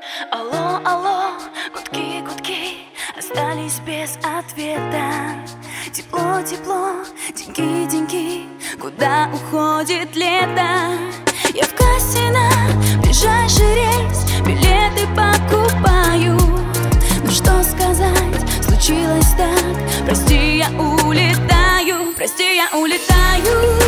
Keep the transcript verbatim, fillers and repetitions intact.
Алло, алло, гудки, гудки остались без ответа. Тепло, тепло, деньги, деньги, куда уходит лето? Я в кассе на ближайший рейс билеты покупаю. Ну что сказать, случилось так, прости, я улетаю, прости, я улетаю.